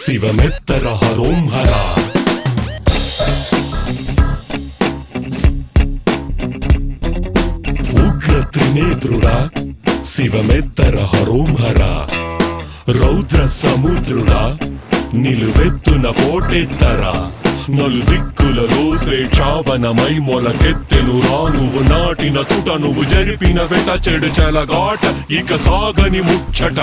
శివమెత్తర హరోం హరా ఉగ్ర త్రినేత్రుడా శివమెత్తర హరోం హరా రౌద్ర సముద్రుడా నిలువెత్తున పోటెత్తరా నలు దిక్కులలో స్వేచ్ఛావనమై మొలకెత్తెనురా నువ్వు నాటిన తుట నువ్వు జరిపిన వెట చెడు చెలగాట ఇక సాగని ముచ్చట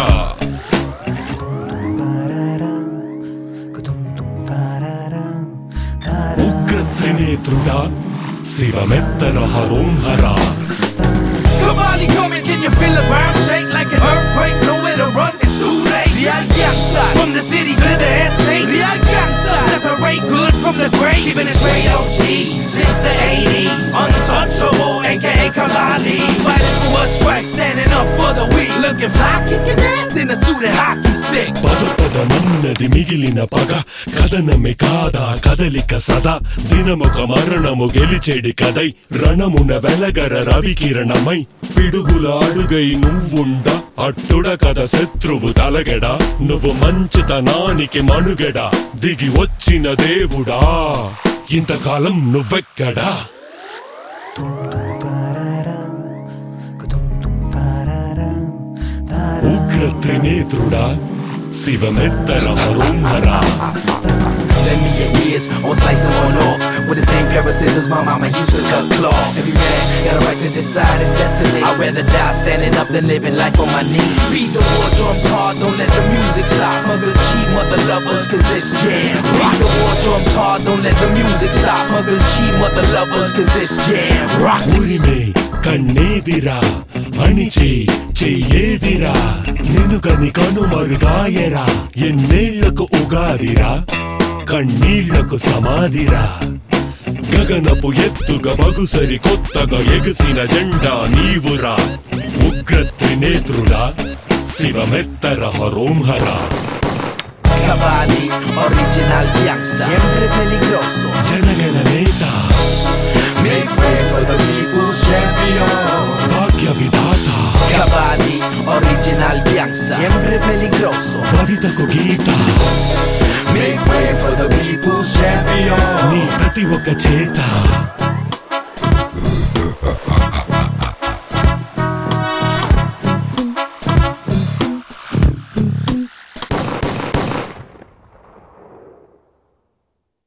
ఉగ్ర త్రినేత్రుడా శివమెత్తర హరోం హరా Somebody coming, can you feel the ground shake like an earthquake? Nowhere to run, it's too late. Real gangsta, from the city to the estate. Real gangsta, separate good from the great. Keeping it straight OG since the 80s. Untouchable, aka Kalani. Fighting for what's right, standing up for the weak. Looking fly, kicking ass in a suit and hockey stick. పదమన్నది మిగిలిన పగ కథనమే కాదా కదలిక సదా దినమొక మరణము గెలిచేడి కదై రణమున వెలగర రవికిరణమై పిడుగుల అడుగై నువ్వుండ అట్టుడ కథ శత్రువు తలగెడ నువ్వు మంచితనానికి మనుగడ దిగి వచ్చిన దేవుడా ఇంతకాలం నువ్వెక్కడా ఉగ్ర త్రినేత్రుడా శివమెత్తర హరోం హరా Lend me your ears, I'll slice them on off with the same pair of scissors my mama used to cut cloth. Every man got a right to decide his destiny. I'd rather die standing up than living life on my knees. Beat the war drums hard, don't let the music stop. Mother G, mother lovers, cause it's jam. Beat the war drums hard, don't let the music stop. Mother G, mother lovers, cause it's jam. Rock ఉరిమే కన్నేదిరా అణిచే చెయ్యేదిరా నినుగని కనుమరుగాయరా ఎన్నేళ్లకు ఉగాదిరా కన్నీళ్లకు సమాధిరా గగనపు ఎత్తుగా బగుసరి కొత్తగా ఎగిసిన జెండా నీవురా ఉగ్ర త్రినేత్రుడా శివమెత్తర హరోం హరా Cavalli, original gangsta, siempre peligroso. జనగణ నేత Make way for the people's champion. Bhagya Vidhatha Cavalli, original gangsta, siempre peligroso. భవితకు గీత Make way for the people's champion. నీ ప్రతి ఒక్క చేత